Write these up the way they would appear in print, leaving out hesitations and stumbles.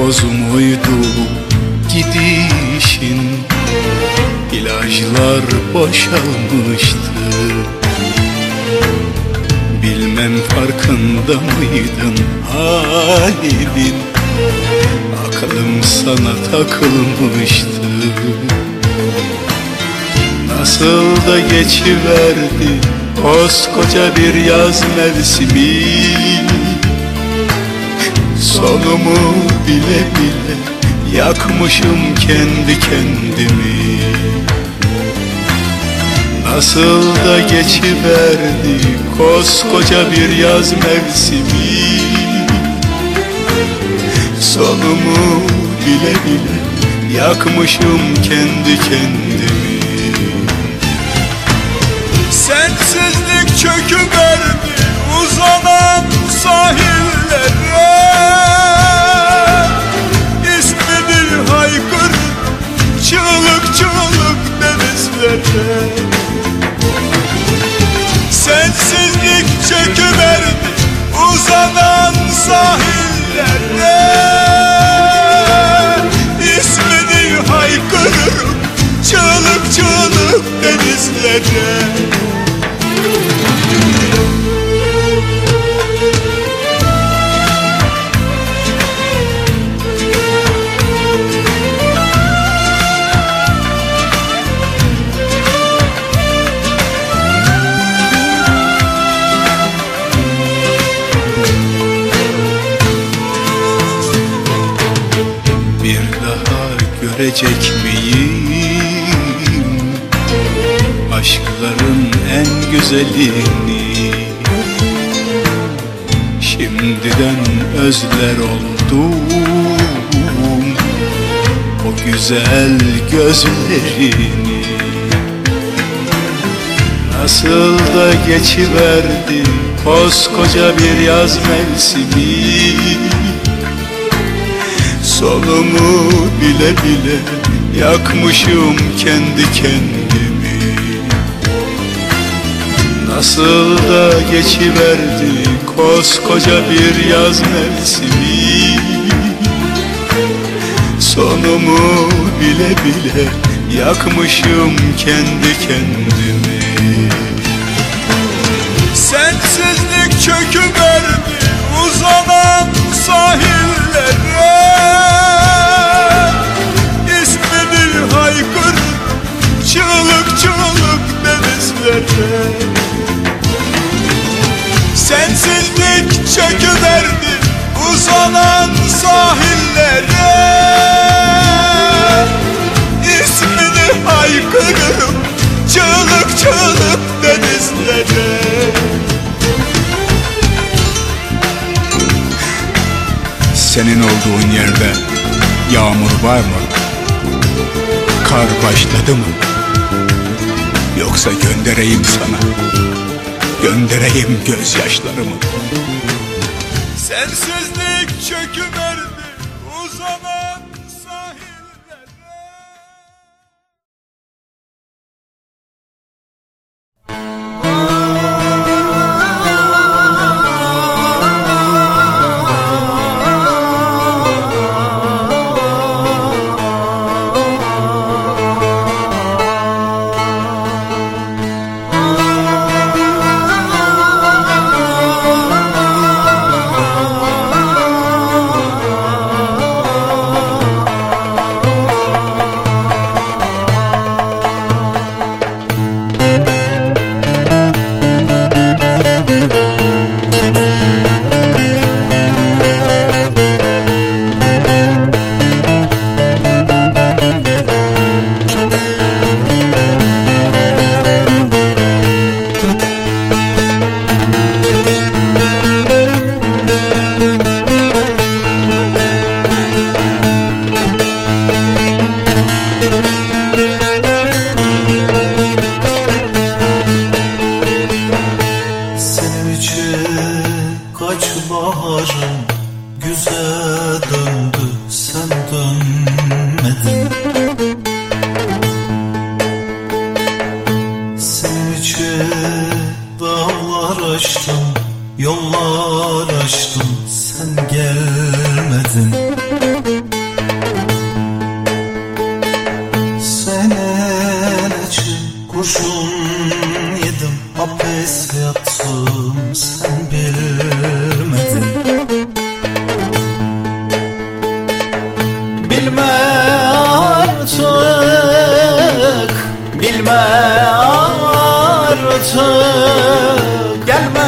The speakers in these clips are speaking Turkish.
toz muydu gidişin? İlaçlar boşalmıştı. Bilmem farkında mıydın halinin? Aklım sana takılmıştı. Nasıl da geçiverdi koskoca bir yaz mevsimi. Sonumu bile bile yakmışım kendi kendimi. Nasıl da geçiverdi koskoca bir yaz mevsimi. Sonumu bile bile yakmışım kendi kendimi. Sensizlik çöküverdi uzanan sahillere. İsmini haykır çığlık çığlık denizlere. Sensizlik çöküverdi uzanan sahillere. İsmini haykırırım çığlık çığlık denizlere. Bir daha görecek miyim aşkların en güzelini? Şimdiden özler oldum o güzel gözlerini. Nasıl da geçiverdi koskoca bir yaz mevsimi. Sonumu bile bile yakmışım kendi kendimi. Nasıl da geçiverdi koskoca bir yaz mevsimi. Sonumu bile bile yakmışım kendi kendimi. Sensizlik çöküverdi uzanan sahillere. İsmini haykır çığlık çığlık denizlere. Sensizlik çöküverdi uzanan sahillere. İsmini haykırırım çığlık çığlık denizlere. Senin olduğun yerde yağmur var mı? Kar başladı mı? Yoksa göndereyim sana, göndereyim gözyaşlarımı. Sensizlik çöküverdi uzanan sahillere. Bilme artık, bilme artık, gelme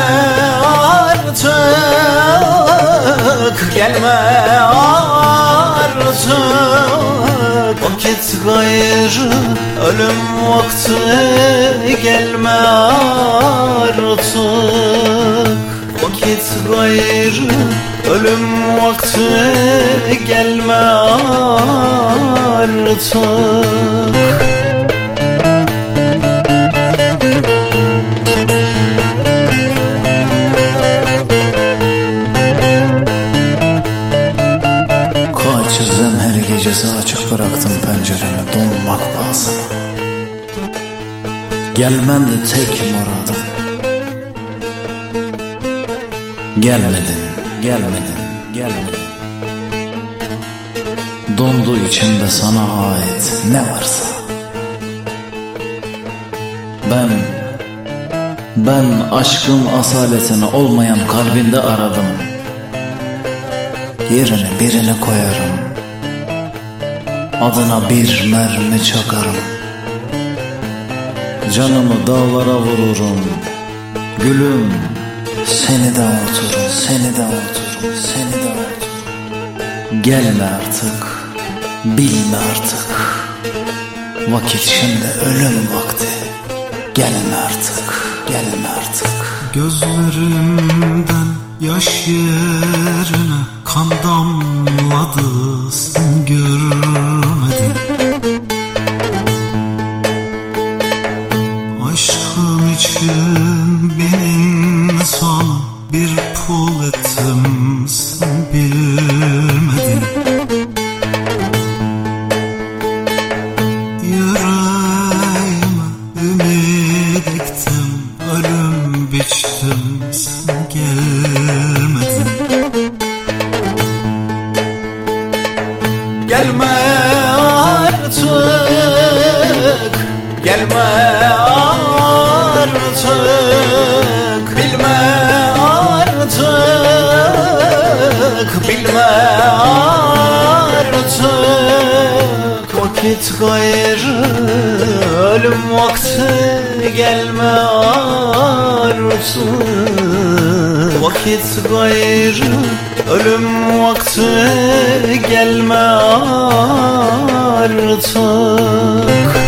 artık, gelme artık. Vakit gayrı, ölüm vakti, gelme artık. Vakit gayrı, ölüm vakti, gelme artık. Kaçırdım her gecesi, açık bıraktım penceremi donmak pahasına. Gelmen de tek muradım. Gelmedin, gelmedin, gelmedin. Dondu içimde sana ait ne varsa. Ben aşkın asaletini olmayan kalbinde aradım. Yerine birini koyarım, adına bir mermi çakarım. Canımı dağlara vururum, gülüm. Seni de unuturum, seni de unuturum, seni de unuturum. Gelme artık, bilme artık. Vakit şimdi ölüm vakti. Gelme artık, gelme artık. Gözlerimden yaş yerine kan damladı, sen görmedin. Aşkın için benim sana bir pul ettim, sen bilmedin. Yüreğime ümit ektim, ölüm biçtim, sen gelmedin. Gelme artık, gelme artık, bilme artık, bilme artık. Vakit gayrı, ölüm vakti, gelme artık. Vakit gayrı, ölüm vakti, gelme artık.